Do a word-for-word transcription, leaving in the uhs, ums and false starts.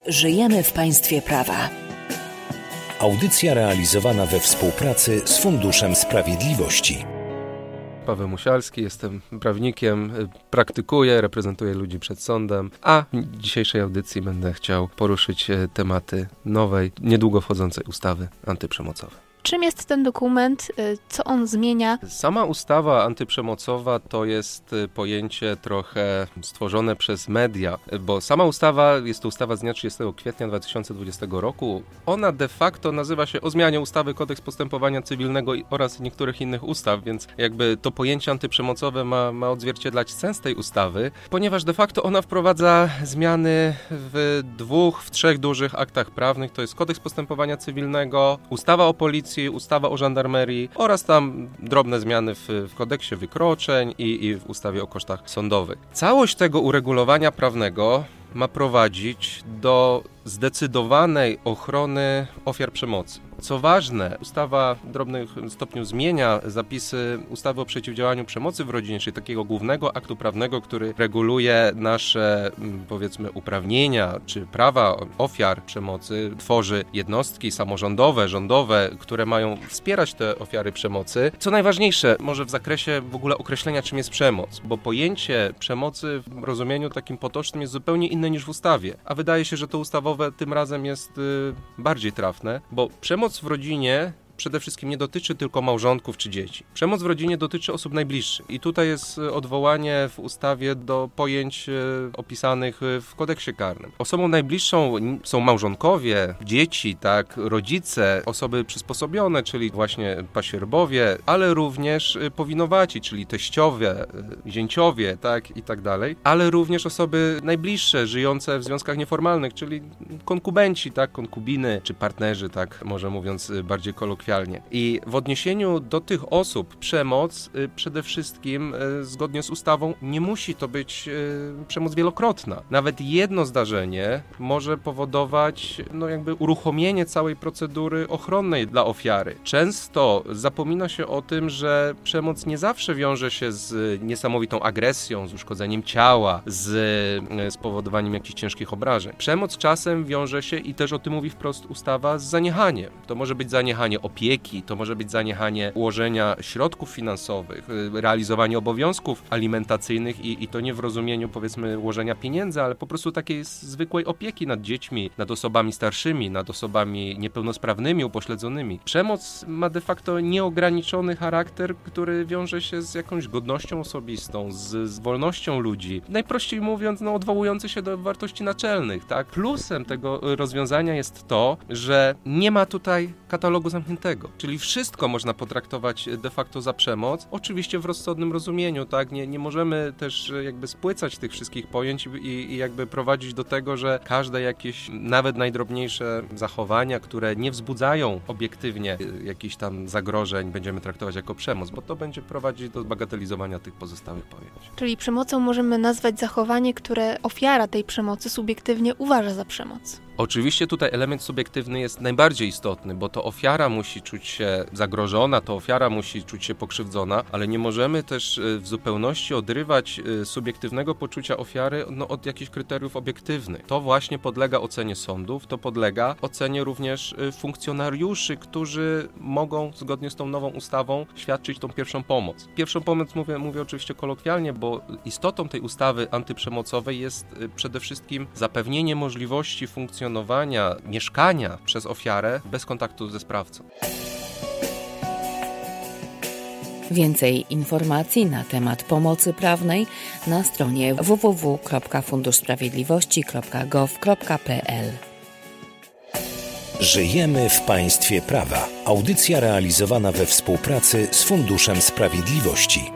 Żyjemy w państwie prawa. Audycja realizowana we współpracy z Funduszem Sprawiedliwości. Paweł Musialski, jestem prawnikiem, praktykuję, reprezentuję ludzi przed sądem, a w dzisiejszej audycji będę chciał poruszyć tematy nowej, niedługo wchodzącej ustawy antyprzemocowej. Czym jest ten dokument? Co on zmienia? Sama ustawa antyprzemocowa to jest pojęcie trochę stworzone przez media, bo sama ustawa jest to ustawa z dnia trzydziestego kwietnia dwa tysiące dwudziestego roku. Ona de facto nazywa się o zmianie ustawy Kodeks Postępowania Cywilnego oraz niektórych innych ustaw, więc jakby to pojęcie antyprzemocowe ma, ma odzwierciedlać sens tej ustawy, ponieważ de facto ona wprowadza zmiany w dwóch, w trzech dużych aktach prawnych. To jest Kodeks Postępowania Cywilnego, ustawa o policji, ustawa o żandarmerii oraz tam drobne zmiany w, w kodeksie wykroczeń i, i w ustawie o kosztach sądowych. Całość tego uregulowania prawnego ma prowadzić do zdecydowanej ochrony ofiar przemocy. Co ważne, ustawa w drobnym stopniu zmienia zapisy ustawy o przeciwdziałaniu przemocy w rodzinie, czyli takiego głównego aktu prawnego, który reguluje nasze, powiedzmy, uprawnienia czy prawa ofiar przemocy. Tworzy jednostki samorządowe, rządowe, które mają wspierać te ofiary przemocy. Co najważniejsze, może w zakresie w ogóle określenia, czym jest przemoc, bo pojęcie przemocy w rozumieniu takim potocznym jest zupełnie inne niż w ustawie, a wydaje się, że to ustawowe tym razem jest y, bardziej trafne, bo przemoc w rodzinie przede wszystkim nie dotyczy tylko małżonków czy dzieci. Przemoc w rodzinie dotyczy osób najbliższych. I tutaj jest odwołanie w ustawie do pojęć opisanych w kodeksie karnym. Osobą najbliższą są małżonkowie, dzieci, tak, rodzice, osoby przysposobione, czyli właśnie pasierbowie, ale również powinowaci, czyli teściowie, zięciowie, tak, i tak dalej, ale również osoby najbliższe, żyjące w związkach nieformalnych, czyli konkubenci, tak, konkubiny, czy partnerzy, tak, może mówiąc bardziej kolokwialnie. I w odniesieniu do tych osób przemoc y, przede wszystkim y, zgodnie z ustawą nie musi to być y, przemoc wielokrotna. Nawet jedno zdarzenie może powodować no, jakby uruchomienie całej procedury ochronnej dla ofiary. Często zapomina się o tym, że przemoc nie zawsze wiąże się z niesamowitą agresją, z uszkodzeniem ciała, z y, spowodowaniem jakichś ciężkich obrażeń. Przemoc czasem wiąże się, i też o tym mówi wprost ustawa, z zaniechaniem. To może być zaniechanie opieki, to może być zaniechanie ułożenia środków finansowych, realizowanie obowiązków alimentacyjnych i, i to nie w rozumieniu, powiedzmy, ułożenia pieniędzy, ale po prostu takiej zwykłej opieki nad dziećmi, nad osobami starszymi, nad osobami niepełnosprawnymi, upośledzonymi. Przemoc ma de facto nieograniczony charakter, który wiąże się z jakąś godnością osobistą, z, z wolnością ludzi. Najprościej mówiąc, no, odwołujący się do wartości naczelnych, tak? Plusem tego rozwiązania jest to, że nie ma tutaj katalogu zamkniętego. Czyli wszystko można potraktować de facto za przemoc, oczywiście w rozsądnym rozumieniu, tak? Nie, nie możemy też jakby spłycać tych wszystkich pojęć i, i jakby prowadzić do tego, że każde jakieś, nawet najdrobniejsze zachowania, które nie wzbudzają obiektywnie jakichś tam zagrożeń, będziemy traktować jako przemoc, bo to będzie prowadzić do bagatelizowania tych pozostałych pojęć. Czyli przemocą możemy nazwać zachowanie, które ofiara tej przemocy subiektywnie uważa za przemoc. Oczywiście tutaj element subiektywny jest najbardziej istotny, bo to ofiara musi czuć się zagrożona, to ofiara musi czuć się pokrzywdzona, ale nie możemy też w zupełności odrywać subiektywnego poczucia ofiary no, od jakichś kryteriów obiektywnych. To właśnie podlega ocenie sądów, to podlega ocenie również funkcjonariuszy, którzy mogą zgodnie z tą nową ustawą świadczyć tą pierwszą pomoc. Pierwszą pomoc mówię, mówię oczywiście kolokwialnie, bo istotą tej ustawy antyprzemocowej jest przede wszystkim zapewnienie możliwości funkcjonowania mieszkania przez ofiarę bez kontaktu ze sprawcą. Więcej informacji na temat pomocy prawnej na stronie w w w kropka fundusz sprawiedliwości kropka gov kropka p l. Żyjemy w państwie prawa. Audycja realizowana we współpracy z Funduszem Sprawiedliwości.